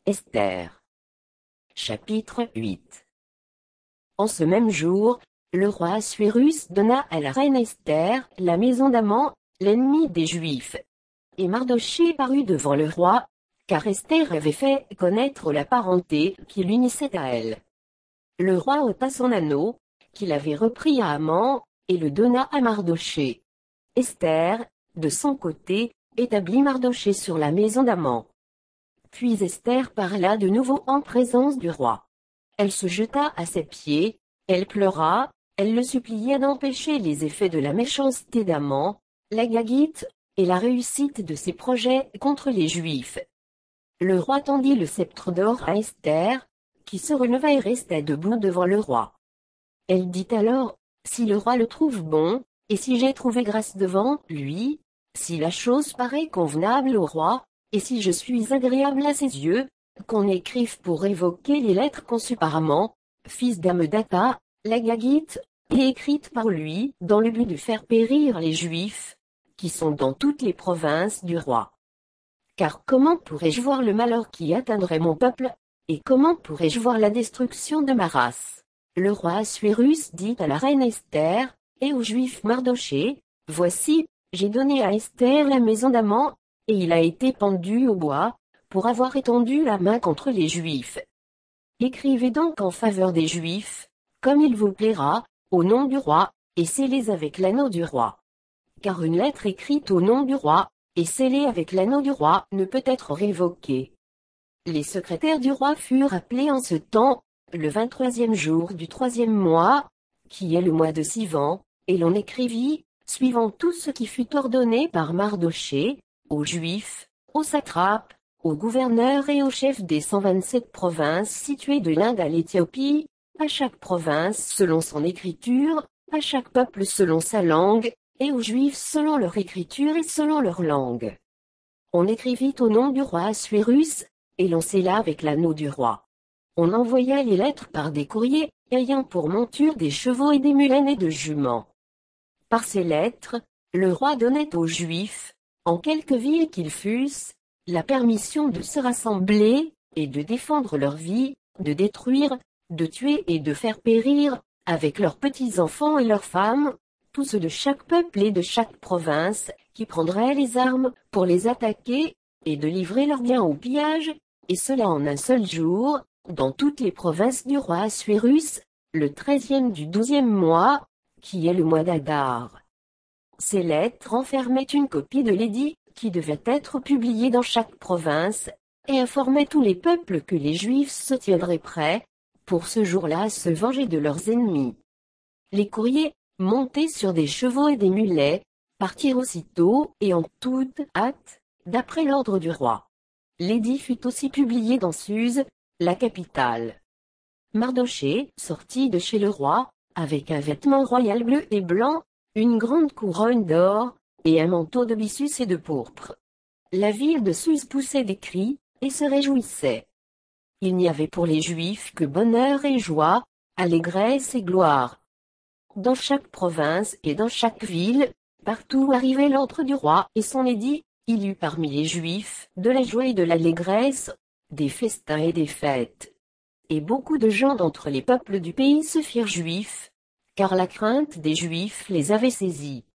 Esther. Chapitre 8. En ce même jour, le roi Assuérus donna à la reine Esther la maison d'Aman, l'ennemi des Juifs. Et Mardochée parut devant le roi, car Esther avait fait connaître la parenté qui l'unissait à elle. Le roi ôta son anneau, qu'il avait repris à Aman, et le donna à Mardochée. Esther, de son côté, établit Mardochée sur la maison d'Aman. Puis Esther parla de nouveau en présence du roi. Elle se jeta à ses pieds, elle pleura, elle le supplia d'empêcher les effets de la méchanceté d'Aman, l'Agagite, et la réussite de ses projets contre les Juifs. Le roi tendit le sceptre d'or à Esther, qui se releva et resta debout devant le roi. Elle dit alors, si le roi le trouve bon, et si j'ai trouvé grâce devant lui, si la chose paraît convenable au roi, et si je suis agréable à ses yeux, qu'on écrive pour révoquer les lettres conçues par Aman, fils d'Hamedata, l'Agagite, et écrites par lui, dans le but de faire périr les Juifs, qui sont dans toutes les provinces du roi. Car comment pourrais-je voir le malheur qui atteindrait mon peuple, et comment pourrais-je voir la destruction de ma race? Le roi Assuérus dit à la reine Esther, et au juif Mardochée, voici, j'ai donné à Esther la maison d'Aman, et il a été pendu au bois, pour avoir étendu la main contre les Juifs. Écrivez donc en faveur des Juifs, comme il vous plaira, au nom du roi, et scellez avec l'anneau du roi. Car une lettre écrite au nom du roi, et scellée avec l'anneau du roi, ne peut être révoquée. Les secrétaires du roi furent appelés en ce temps, le 23e jour du 3e mois, qui est le mois de Sivan, et l'on écrivit, suivant tout ce qui fut ordonné par Mardochée, aux Juifs, aux satrapes, aux gouverneurs et aux chefs des 127 provinces situées de l'Inde à l'Éthiopie, à chaque province selon son écriture, à chaque peuple selon sa langue, et aux Juifs selon leur écriture et selon leur langue. On écrivit au nom du roi Assuérus, et l'on scella avec l'anneau du roi. On envoya les lettres par des courriers, ayant pour monture des chevaux et des mulets nés de juments. Par ces lettres, le roi donnait aux Juifs, en quelque ville qu'ils fussent, la permission de se rassembler, et de défendre leur vie, de détruire, de tuer et de faire périr, avec leurs petits-enfants et leurs femmes, tous ceux de chaque peuple et de chaque province, qui prendraient les armes pour les attaquer, et de livrer leurs biens au pillage, et cela en un seul jour, dans toutes les provinces du roi Assuérus, le 13e du 12e mois, qui est le mois d'Adar. Ces lettres renfermaient une copie de l'édit, qui devait être publié dans chaque province, et informaient tous les peuples que les Juifs se tiendraient prêts, pour ce jour-là se venger de leurs ennemis. Les courriers, montés sur des chevaux et des mulets, partirent aussitôt et en toute hâte, d'après l'ordre du roi. L'édit fut aussi publié dans Suse, la capitale. Mardochée sortit de chez le roi, avec un vêtement royal bleu et blanc, une grande couronne d'or, et un manteau de byssus et de pourpre. La ville de Suse poussait des cris, et se réjouissait. Il n'y avait pour les Juifs que bonheur et joie, allégresse et gloire. Dans chaque province et dans chaque ville, partout arrivait l'ordre du roi et son édit, il y eut parmi les Juifs de la joie et de l'allégresse, des festins et des fêtes. Et beaucoup de gens d'entre les peuples du pays se firent juifs, car la crainte des Juifs les avait saisis.